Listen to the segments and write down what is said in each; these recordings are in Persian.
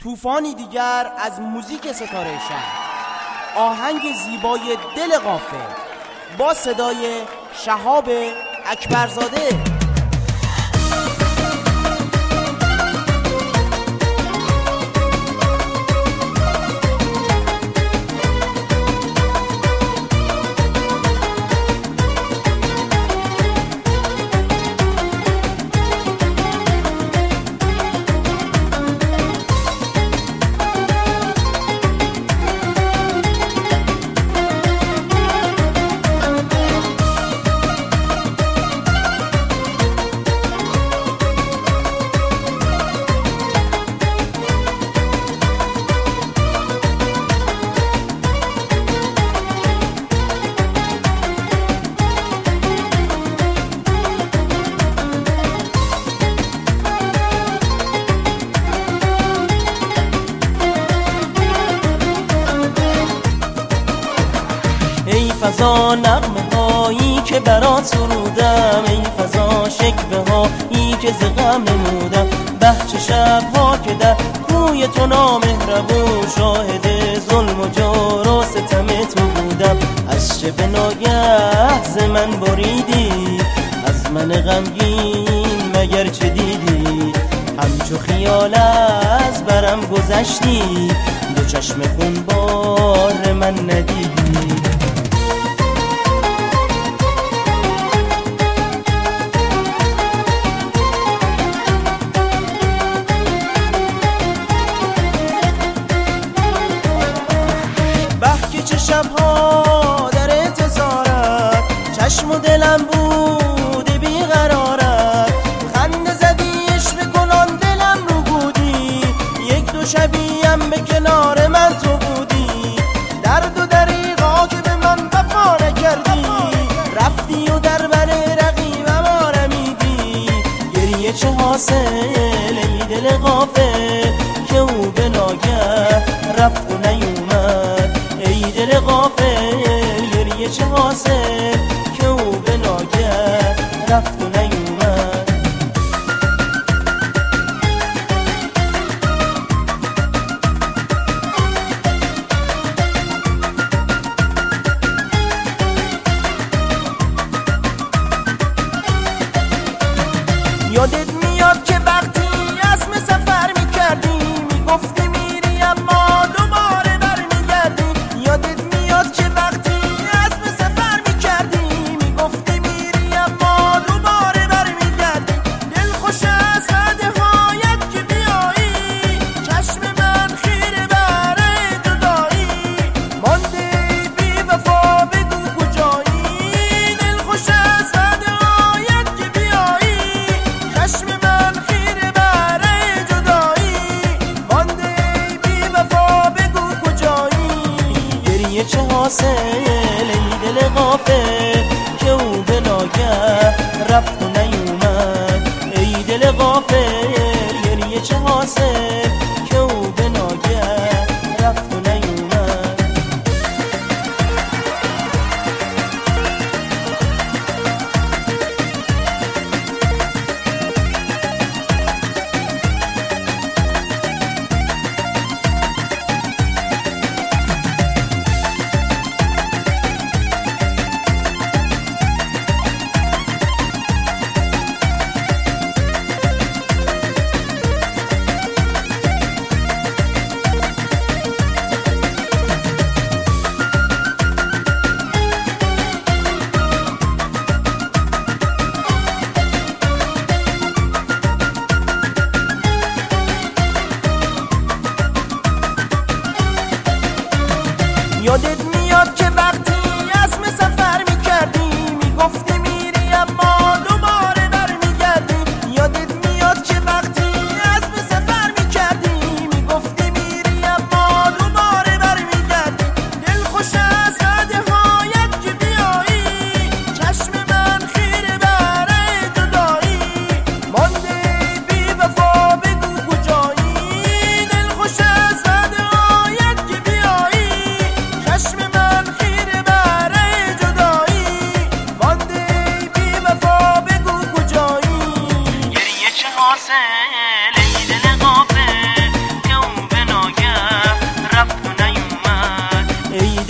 طوفانی دیگر از موزیک ستاره شهر، آهنگ زیبای دل غافل با صدای شهاب اکبرزاده. ای فضا نغمه هایی که برات سرودم، ای فضا شکوه هایی که ز غم نمودم، بهچه شب ها که در روی تو نامهربون شاهد ظلم و جور و ستم تو بودم. از چه به ناگه ز من بریدی، از من غمگین مگر چه دیدی؟ همچو خیال از برم گذشتی، دو چشم خون بار من ندیدی. چه شبها در انتظارت، چشم و دلم بوده بیقرارت، خنده زدی عشق کنان دلم رو بودی، یک دو شبیم به کنار من تو بودی، درد و دریغا که به من وفا نکردی، رفتی و در بر رقیبم آرمیدی. گریه چه حاصل ای دل غافل که او به ناگه رفت و نیومد، ای دل غافل گریه چه حاصل که او به ناگه رفت و نیومد. یادت میاد که وقتی اسم سفر میکردی، میگفتی میری اما دوباره برمیگردی. یادت میاد که وقتی اسم سفر میکردی، میگفتی میری اما دوباره برمیگردی. دل خوش از نهایت که بیایی، چشم من خیره بره جدایی، مانده بی وفا بگو کجایی. دل خوش از نهایت که بیایی، چشم من خیره بره جدایی، مانده بی وفا بگو کجایی. گریه چه حاصل ای دل غافل که او به ناگه رفت و نیومد، ای دل غافل گریه چه حاصل که او به ناگه رفت و نیومد.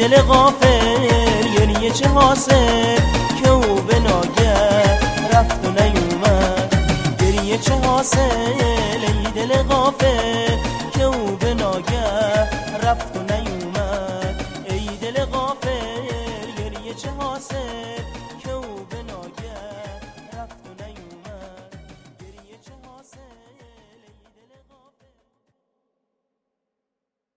دل غافل گریه چه حاصل که او به ناگه رفت و نیومد. گریه چه حاصل ای دل غافل که او به ناگه رفت و